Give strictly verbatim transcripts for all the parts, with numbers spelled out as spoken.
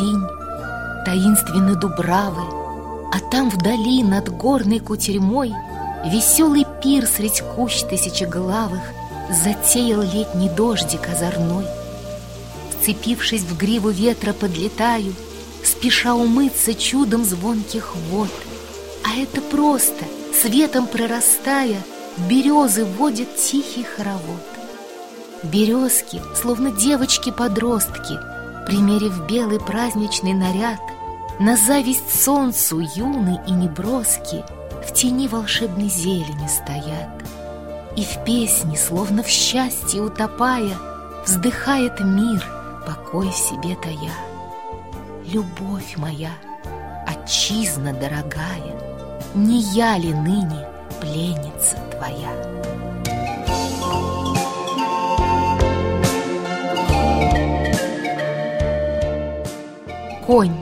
синь, таинственны дубравы, а там вдали над горной кутерьмой веселый пир средь кущ тысячеглавых затеял летний дождик озорной. Вцепившись в гриву ветра, подлетаю, спеша умыться чудом звонких вод. А это просто, светом прорастая, березы водят тихий хоровод. Березки, словно девочки-подростки, примерив белый праздничный наряд, на зависть солнцу юны и неброски в тени волшебной зелени стоят. И в песне, словно в счастье утопая, вздыхает мир, покой в себе тая. Любовь моя, отчизна дорогая, не я ли ныне пленница твоя? Конь.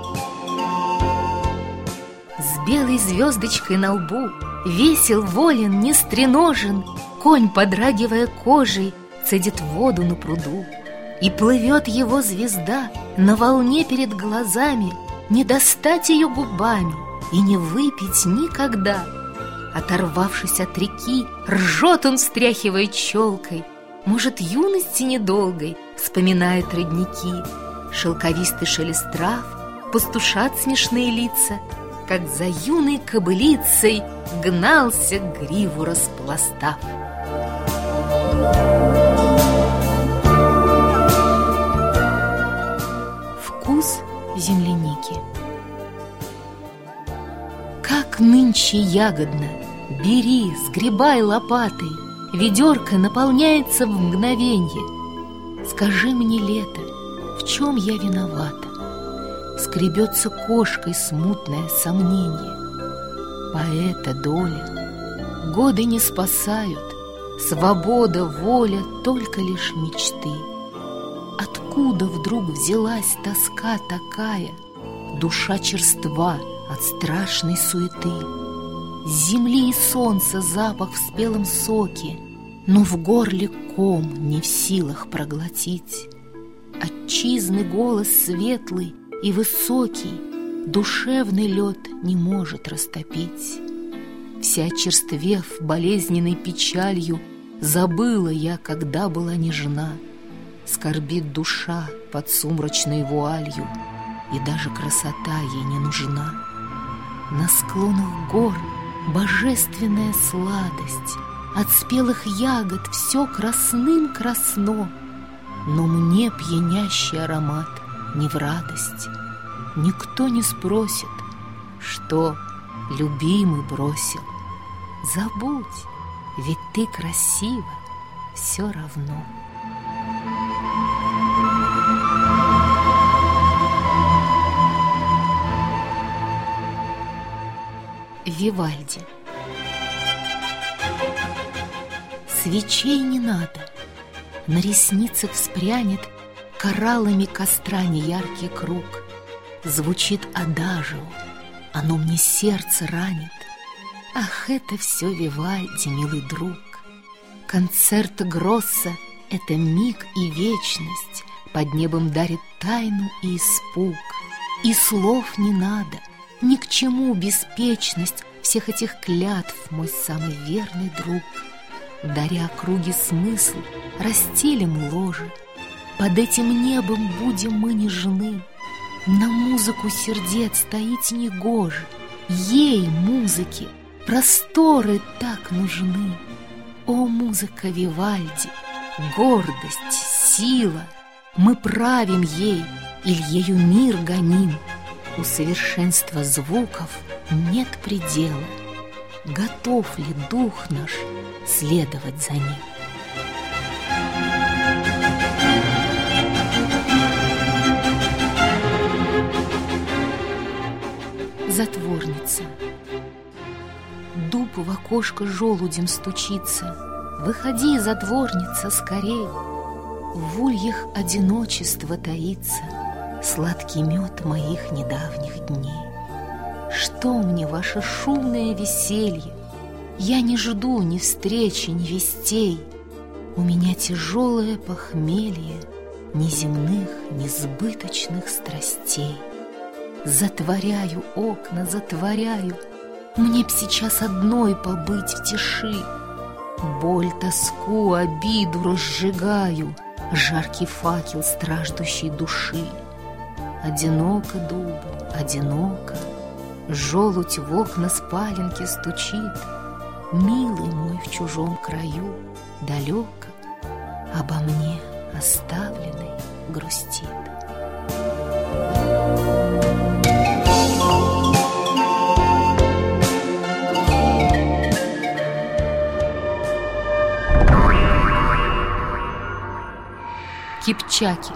С белой звездочкой на лбу, весел, волен, не стреножен, конь, подрагивая кожей, цедит воду на пруду. И плывет его звезда на волне перед глазами, не достать ее губами и не выпить никогда. Оторвавшись от реки, ржет он, встряхивая челкой, может, юности недолгой вспоминает родники. Шелковистый шелест трав, пастушат смешные лица, как за юной кобылицей гнался, гриву распластав. Вкус земляники. Как нынче ягодно! Бери, сгребай лопатой, ведерко наполняется в мгновенье. Скажи мне, лето, в чем я виновата? Скребется кошкой смутное сомнение. Поэта доля, годы не спасают, свобода, воля, только лишь мечты. Откуда вдруг взялась тоска такая, душа черства от страшной суеты? С земли и солнца запах в спелом соке, но в горле ком не в силах проглотить. Отчизны голос светлый и высокий душевный лед не может растопить. Вся очерствев болезненной печалью, забыла я, когда была нежна. Скорбит душа под сумрачной вуалью, и даже красота ей не нужна. На склонах гор божественная сладость, от спелых ягод все красным красно, но мне пьянящий аромат не в радость. Никто не спросит, что любимый бросил. Забудь, ведь ты красива все равно. Вивальди. Свечей не надо, на ресницах вспрянет кораллами костра неяркий круг. Звучит адажио, оно мне сердце ранит. Ах, это все Вивальди, милый друг. Концерт Гросса — это миг и вечность, под небом дарит тайну и испуг. И слов не надо, ни к чему беспечность всех этих клятв, мой самый верный друг. Даря округе смысл, расстелим ложе, под этим небом будем мы нежны. На музыку сердец таить негоже, ей, музыке, просторы так нужны. О, музыка Вивальди, гордость, сила, мы правим ей, иль ею мир гоним. У совершенства звуков нет предела. Готов ли дух наш следовать за ним? Затворница. Дуб в окошко желудем стучится. Выходи, затворница, скорей. В ульях одиночество таится, сладкий мед моих недавних дней. Что мне ваше шумное веселье? Я не жду ни встречи, ни вестей. У меня тяжелое похмелье, ни земных, ни сбыточных страстей. Затворяю окна, затворяю, мне б сейчас одной побыть в тиши. Боль, тоску, обиду разжигаю, жаркий факел страждущей души. Одиноко дубу, одиноко, желудь в окна спаленки стучит. Милый мой в чужом краю, далеко, обо мне оставленный грустит. Кипчаки.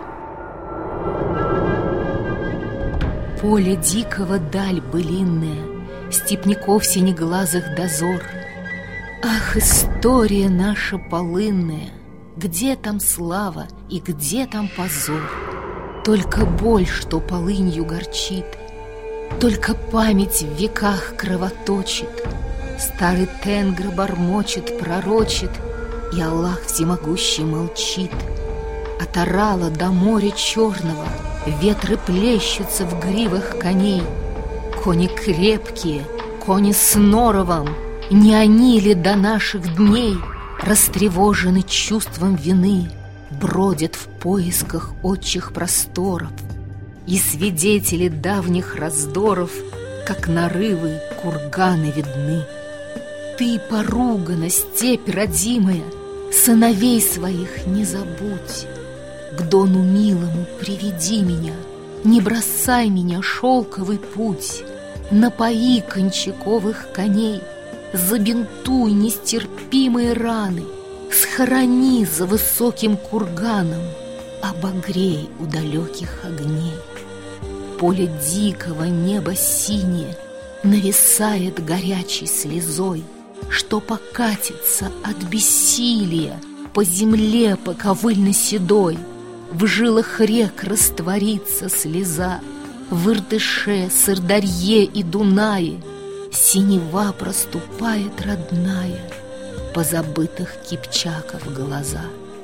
Поле дикого даль былинная, степняков синеглазых дозор. Ах, история наша полынная, где там слава и где там позор? Только боль, что полынью горчит, только память в веках кровоточит. Старый тенгр бормочет, пророчит, и Аллах всемогущий молчит. От Орала до моря черного ветры плещутся в гривах коней. Кони крепкие, кони с норовом, не они ли до наших дней растревожены чувством вины, бродят в поисках отчих просторов, и свидетели давних раздоров, как нарывы курганы видны. Ты, поругана, степь родимая, сыновей своих не забудь. К дону милому приведи меня, не бросай меня, шелковый путь. Напои кончаковых коней, забинтуй нестерпимые раны, схорони за высоким курганом, обогрей у далеких огней. Поле дикого, небо синее нависает горячей слезой, что покатится от бессилия по земле по ковыльно-седой. В жилах рек растворится слеза, в Иртыше, Сырдарье и Дунае синева проступает родная по забытых кипчаков глаза.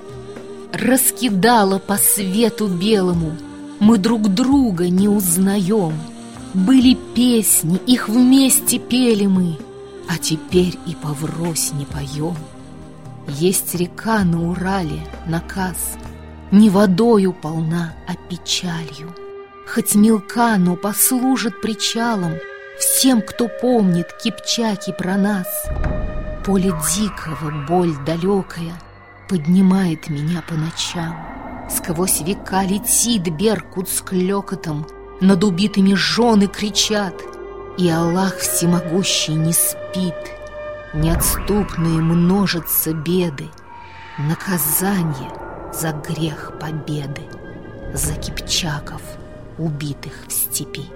Раскидала по свету белому, мы друг друга не узнаем. Были песни, их вместе пели мы, а теперь и поврось не поем. Есть река на Урале, наказ, не водою полна, а печалью. Хоть мелка, но послужит причалом всем, кто помнит кипчаки про нас. Поле дикого, боль далекая поднимает меня по ночам. Сквозь века летит беркут с клёкотом, над убитыми жены кричат, и Аллах всемогущий не спит. Неотступные множатся беды, наказание за грех победы, за кипчаков, убитых в степи.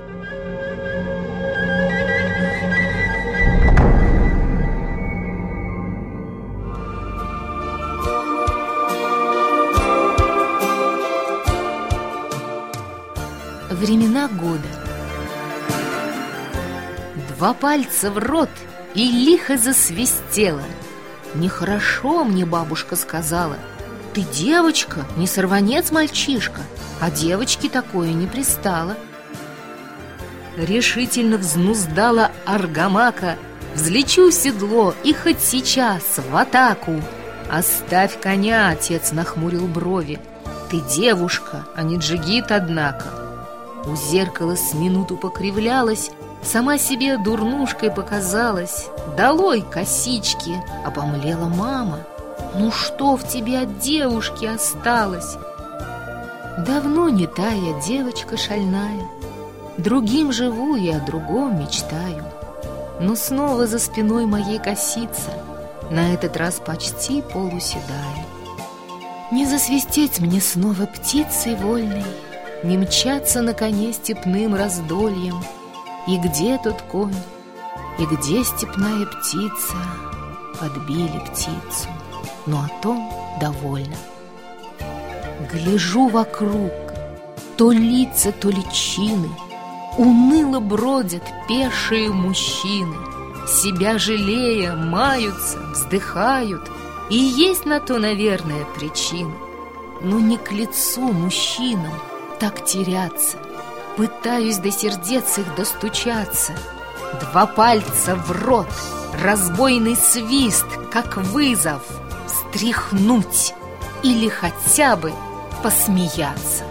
Времена года. Два пальца в рот, и лихо засвистело. Нехорошо мне бабушка сказала: ты девочка, не сорванец мальчишка, а девочке такое не пристало. Решительно взнуздала аргамака: взлечу в седло и хоть сейчас в атаку. Оставь коня, отец нахмурил брови, ты девушка, а не джигит, однако. У зеркала с минуту покривлялась, сама себе дурнушкой показалась. Долой косички, обомлела мама. Ну что в тебе от девушки осталось? Давно не та я девочка шальная, другим живу и о другом мечтаю. Но снова за спиной моей косица, на этот раз почти полуседая. Не засвистеть мне снова птицей вольной, не мчаться на коне степным раздольем. И где тот конь, и где степная птица? Подбили птицу, но о том довольно. Гляжу вокруг, то лица, то личины, уныло бродят пешие мужчины, себя жалея, маются, вздыхают, и есть на то, наверное, причина. Но не к лицу мужчинам так теряться. Пытаюсь до сердец их достучаться. Два пальца в рот, разбойный свист, как вызов, стряхнуть или хотя бы посмеяться.